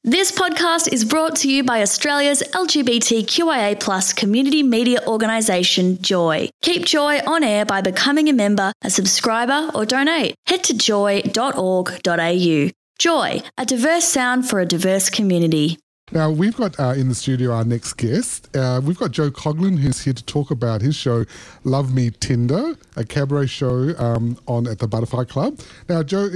This podcast is brought to you by Australia's LGBTQIA+ community media organisation, Joy. Keep Joy on air by becoming a member, a subscriber or donate. Head to joy.org.au. Joy, a diverse sound for a diverse community. Now, we've got in the studio our next guest. We've got Joe Coughlin, who's here to talk about his show, Love Me Tinder, a cabaret show on at the Butterfly Club. Now, Joe,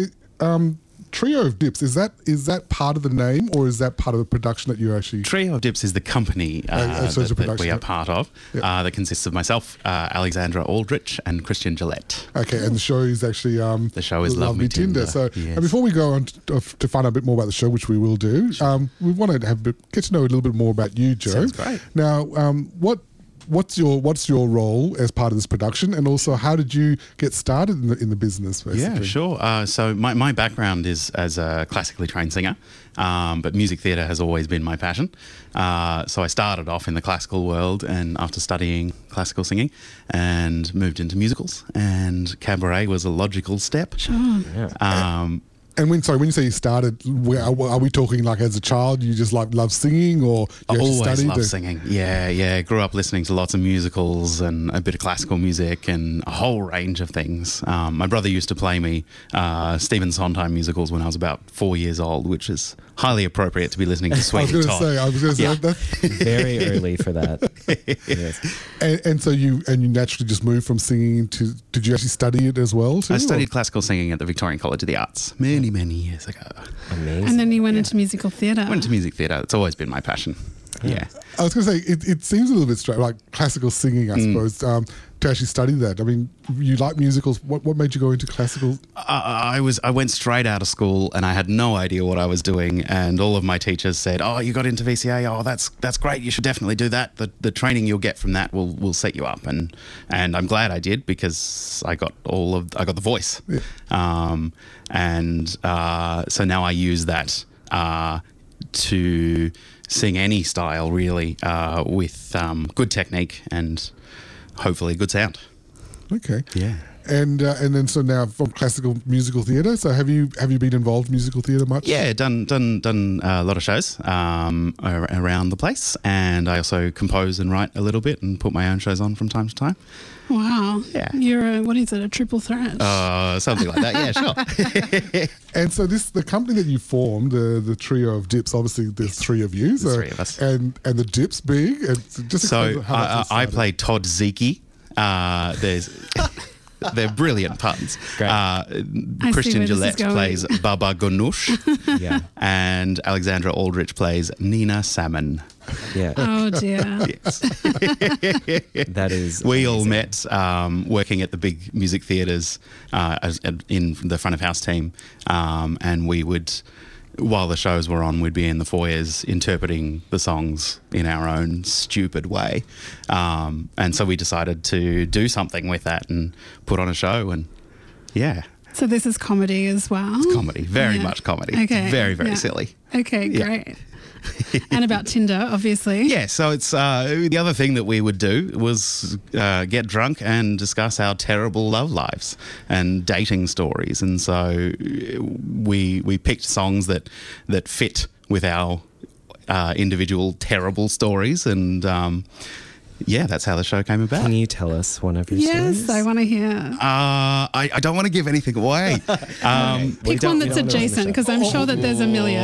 Trio of Dips, is that part of the name or is that part of the production that you actually... Trio of Dips is the company that we are part of, that consists of myself, Alexandra Aldrich and Christian Gillette. Okay, and the show is actually... the show is Love Me Tinder. So, yes. And before we go on to find out a bit more about the show, which we will do, we want to get to know a little bit more about you, Joe. Sounds great. Now, what's your role as part of this production, and also how did you get started in the business, basically? Yeah, sure. So my background is as a classically trained singer, but music theatre has always been my passion. So I started off in the classical world, and after studying classical singing, and moved into musicals, and cabaret was a logical step. Sure. Yeah. And when you say you started, are we talking like as a child you just love singing, or you I always studied loved singing. Yeah. Grew up listening to lots of musicals and a bit of classical music and a whole range of things. My brother used to play me Stephen Sondheim musicals when I was about 4 years old, which is highly appropriate to be listening to Sweeney Todd. I was going to say that's Very early for that. Yes. and so you naturally just moved from singing to. Did you actually study it as well too? I studied classical singing at the Victorian College of the Arts many years ago. Amazing. And then you went into musical theatre. Went to music theatre. It's always been my passion. Yeah. I was going to say it seems a little bit strange, like classical singing, I suppose, to actually study that. I mean, you like musicals. What made you go into classical? I went straight out of school and I had no idea what I was doing, and all of my teachers said, "Oh, you got into VCA. Oh, that's great. You should definitely do that. The training you'll get from that will set you up." And I'm glad I did, because I got the voice. Yeah. So now I use that to sing any style, really, with good technique and hopefully good sound. Okay. Yeah. And then so now from classical musical theatre. So have you been involved in musical theatre much? Yeah, done a lot of shows around the place, and I also compose and write a little bit and put my own shows on from time to time. Wow. Yeah. You're a triple threat? Something like that. Yeah, sure. And so the company that you formed, the Trio of Dips, obviously there's three of you. So, three of us. And the Dips being, So I played Todd Zeke. They're brilliant puns. Christian Gillette plays Baba Ganoush. Yeah. And Alexandra Aldrich plays Nina Salmon. Yeah. Oh, dear. Yes. That is We all amazing. met working at the big music theatres in the front of house team, and we would, while the shows were on, we'd be in the foyers interpreting the songs in our own stupid way. And so we decided to do something with that and put on a show, and yeah. So this is comedy as well? It's comedy, very much comedy. Okay. It's very silly. Okay, Yeah. great. And about Tinder, obviously. Yeah, so it's the other thing that we would do was get drunk and discuss our terrible love lives and dating stories. And so we picked songs that fit with our individual terrible stories, and yeah, that's how the show came about. Can you tell us one of your stories? Yes, I want to hear. I don't want to give anything away. Pick one that's adjacent, because I'm sure that there's a million.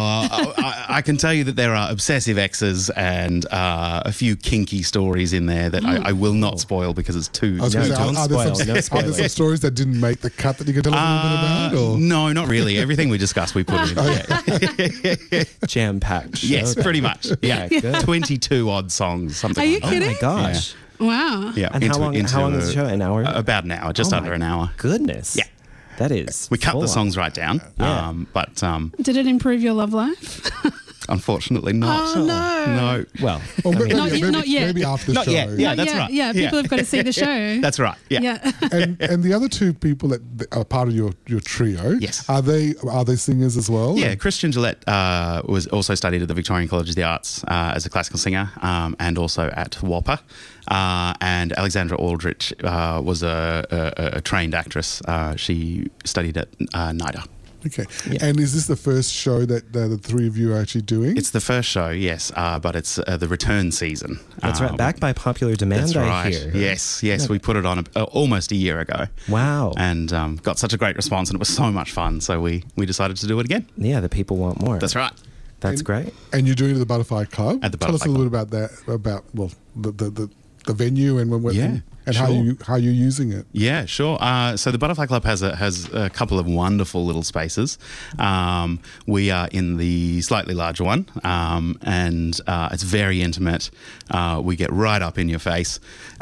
I can tell you that there are obsessive exes and a few kinky stories in there that I will not spoil because it's too... I was going to say, don't are there spoil, no some spoilers. stories that didn't make the cut that you can tell us a little bit about? Or? No, not really. Everything we discussed, we put in. Jam-packed. Yes, pretty much. Yeah, good. 22 odd songs, something Are you like that. kidding? Oh my gosh. Wow. Yeah. And how long is the show? An hour? About an hour, just Oh under my an hour. Goodness. Yeah. That is. We cut full the on. songs right down, Yeah. but Did it improve your love life? unfortunately not. Oh, no. No. Well, Or maybe, Not yet. maybe after the Not show. yet. Yeah, Not that's yet. right. Yeah, people have got to see the show. That's right. Yeah. Yeah. And the other two people that are part of your trio, Yes. are they singers as well? Yeah, Christian Gillette was also studied at the Victorian College of the Arts as a classical singer, and also at WAPA. And Alexandra Aldrich was a trained actress. She studied at NIDA. Okay. And is this the first show that the three of you are actually doing? It's the first show, yes, but it's the return season. That's right, back by popular demand, That's right. I hear. Yes. We put it on almost a year ago. Wow. And got such a great response, and it was so much fun, so we decided to do it again. Yeah, the people want more. That's right. That's great. And you're doing it at the Butterfly Club. At the Tell us Butterfly a little bit about that, the venue and how you're using it. Yeah, sure. So the Butterfly Club has a couple of wonderful little spaces. We are in the slightly larger one, and it's very intimate. We get right up in your face,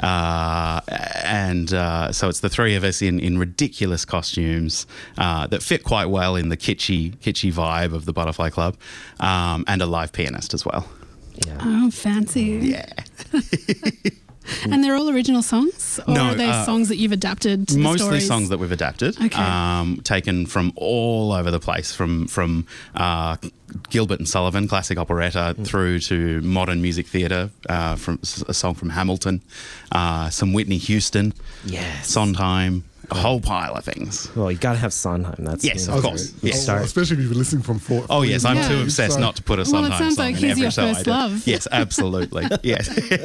and so it's the three of us in ridiculous costumes that fit quite well in the kitschy vibe of the Butterfly Club, and a live pianist as well. Yeah. Oh, fancy. Yeah. And they're all original songs? Or are they songs that you've adapted to the mostly stories? songs that we've adapted, Okay. taken from all over the place, from Gilbert and Sullivan, classic operetta, through to modern music theatre, from a song from Hamilton, some Whitney Houston, Sondheim, a whole pile of things. Well, you got to have Sondheim. That's Of course. Yes. Especially if you've been listening from four. Oh, yes, I'm Yeah. too obsessed not to put a Sondheim Well, it sounds song like in he's every your show I first do. love. Yes, absolutely. Yes.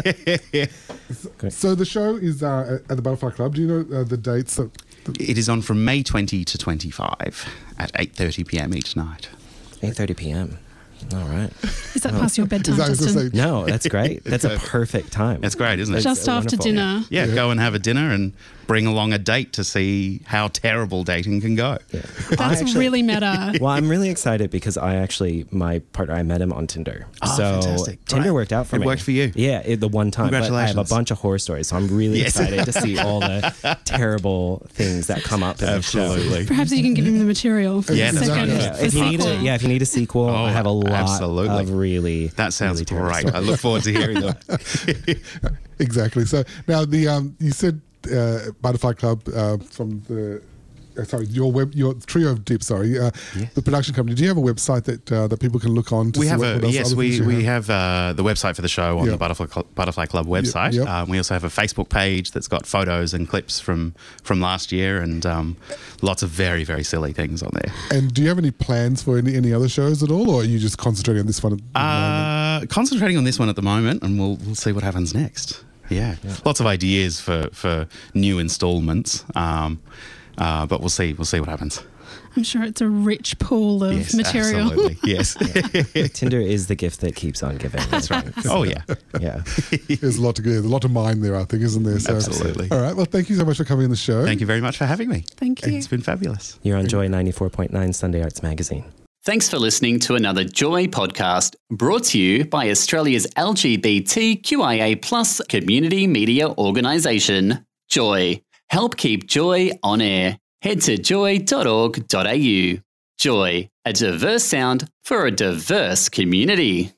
So the show is at the Butterfly Club. Do you know the dates? It is on from May 20 to 25 at 8:30 p.m. each night. 8:30 p.m. All right. Is that past your bedtime, I was gonna Justin? say, No, that's great. That's a perfect time. It's great, isn't it? Just after wonderful. dinner. Yeah, go and have a dinner and bring along a date to see how terrible dating can go. That's really meta. Well, I'm really excited because my partner, I met him on Tinder. Oh, so fantastic. Tinder Right. worked out for It me. worked for you. Yeah, the one time. But I have a Congratulations. bunch of horror stories, so I'm really Yes. excited to see all the terrible things that come up in the show. Absolutely. Perhaps you can give him the material for Yeah, the that's second right. Yeah, the if you need sequel. if you need a sequel, I have a lot absolutely. of really That sounds really terrible great. stories. I look forward to hearing them. exactly. So now you said Butterfly Club from the. Your Trio of Dip, the production company. Do you have a website that people can look on? To We see have what else, other things you we have the website for the show on Yeah. the Butterfly Club website. Yep. We also have a Facebook page that's got photos and clips from last year, and lots of very, very silly things on there. And do you have any plans for any other shows at all, or are you just concentrating on this one at the moment? Concentrating on this one at the moment, and we'll see what happens next. Yeah. Lots of ideas for new installments. But we'll see what happens. I'm sure it's a rich pool of Yes, material. absolutely. Yes. Tinder is the gift that keeps on giving. That's right. Oh, yeah. Yeah. There's a lot to mine there, I think, isn't there? So, Absolutely. All right. Well, thank you so much for coming on the show. Thank you very much for having me. Thank you. It's been fabulous. You're on Joy 94.9 Sunday Arts Magazine. Thanks for listening to another Joy podcast brought to you by Australia's LGBTQIA+ community media organisation, Joy. Help keep Joy on air. Head to joy.org.au. Joy, a diverse sound for a diverse community.